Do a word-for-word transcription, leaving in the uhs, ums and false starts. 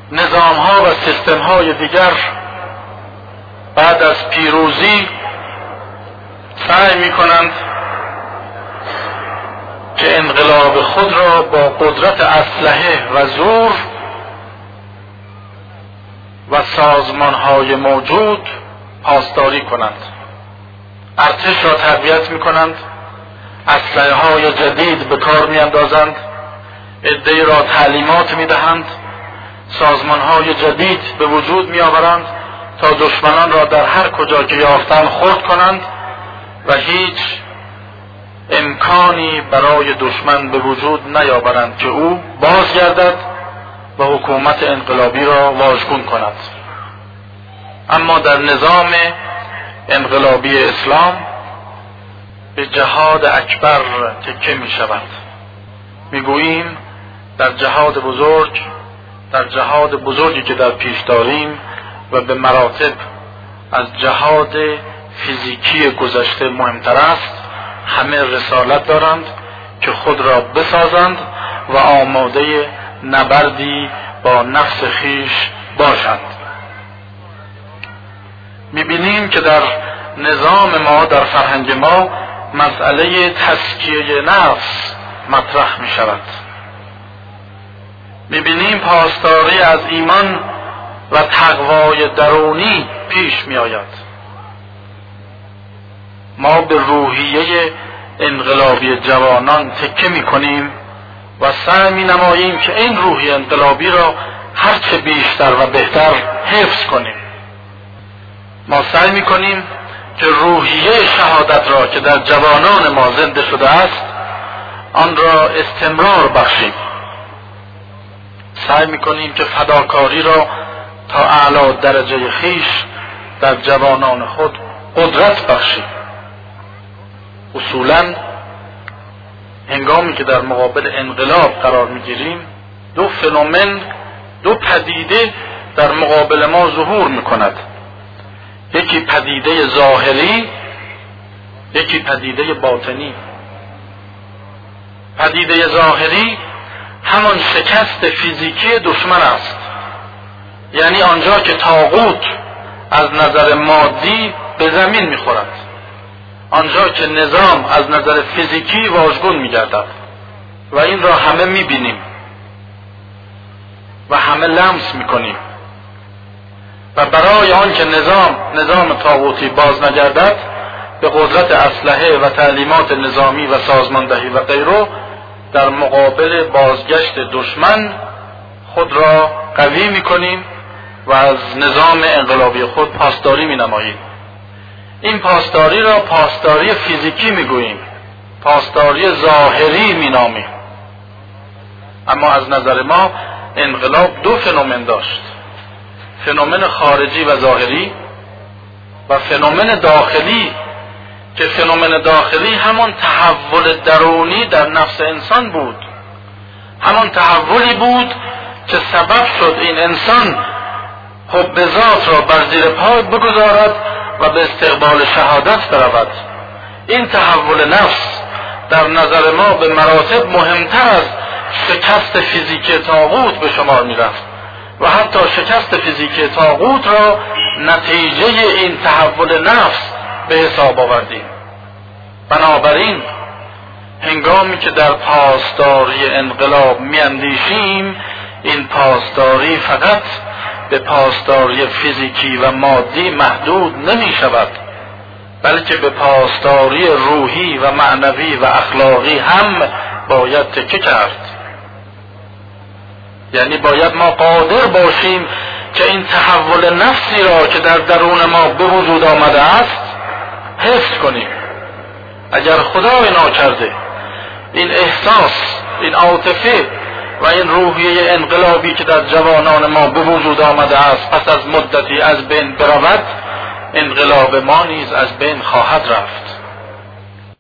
نظام ها و سیستم های دیگر بعد از پیروزی سعی می کنند که انقلاب خود را با قدرت اسلحه و زور و سازمان های موجود پاسداری کنند. ارتش را تقویت می کنند، اسلحه های جدید به کار می اندازند، عده‌ای را تعلیمات می دهند، سازمان های جدید به وجود می آورند تا دشمنان را در هر کجا که یافتند خرد کنند و هیچ امکانی برای دشمن به وجود نیاورند که او بازگردد و حکومت انقلابی را واژگون کند. اما در نظام انقلابی اسلام به جهاد اکبر تکیه می شود. می گوییم در جهاد بزرگ، در جهاد بزرگی که در پیش داریم و به مراتب از جهاد فیزیکی گذشته مهمتر است، همه رسالت دارند که خود را بسازند و آماده نبردی با نفس خیش باشند. می‌بینیم که در نظام ما، در فرهنگ ما، مسئله تزکیه نفس مطرح می‌شود. می‌بینیم پاسداری از ایمان و تقوای درونی پیش می‌آید. ما به روحیه انقلابی جوانان تکیه می‌کنیم و سعی می‌نماییم که این روحیه انقلابی را هرچه بیشتر و بهتر حفظ کنیم. ما سعی می‌کنیم که روحیه شهادت را که در جوانان ما زنده شده است آن را استمرار بخشیم. سعی می‌کنیم که فداکاری را تا اعلی درجه خیش در جوانان خود قدرت بخشیم. اصولاً هنگامی که در مقابل انقلاب قرار می‌گیریم، دو فنومن، دو پدیده در مقابل ما ظهور می‌کند. یکی پدیده ظاهری، یکی پدیده باطنی. پدیده ظاهری همان شکست فیزیکی دشمن است، یعنی آنجا که طاغوت از نظر مادی به زمین می‌خورد، آنجا که نظام از نظر فیزیکی واژگون می‌گردد و این را همه می‌بینیم و همه لمس می‌کنیم و برای آن که نظام نظام طاغوتی باز نگردد به قدرت اسلحه و تعلیمات نظامی و سازماندهی و غیره در مقابل بازگشت دشمن خود را قوی می‌کنیم و از نظام انقلابی خود پاسداری می‌نماییم. این پاسداری را پاسداری فیزیکی می‌گوییم، پاسداری ظاهری می‌نامیم. اما از نظر ما انقلاب دو فنومن داشت: فنومن خارجی و ظاهری و فنومن داخلی، که فنومن داخلی همان تحول درونی در نفس انسان بود، همان تحولی بود که سبب شد این انسان حب ذات را بر زیر پای بگذارد و به استقبال شهادت برود. این تحول نفس در نظر ما به مراتب مهمتر از شکست فیزیکی طاغوت به شمار می رفت و حتی شکست فیزیکی طاغوت را نتیجه این تحول نفس به حساب آوردیم. بنابراین هنگامی که در پاسداری انقلاب می اندیشیم، این پاسداری فقط به پاسداری فیزیکی و مادی محدود نمی شود، بلکه به پاسداری روحی و معنوی و اخلاقی هم باید تکیه کرد. یعنی باید ما قادر باشیم که این تحول نفسی را که در درون ما به وجود آمده است حفظ کنیم. اگر خدای ناکرده این احساس، این عاطفه و این روحیه انقلابی که در جوانان ما به وجود آمده است پس از مدتی از بین برود، انقلاب ما نیز از بین خواهد رفت.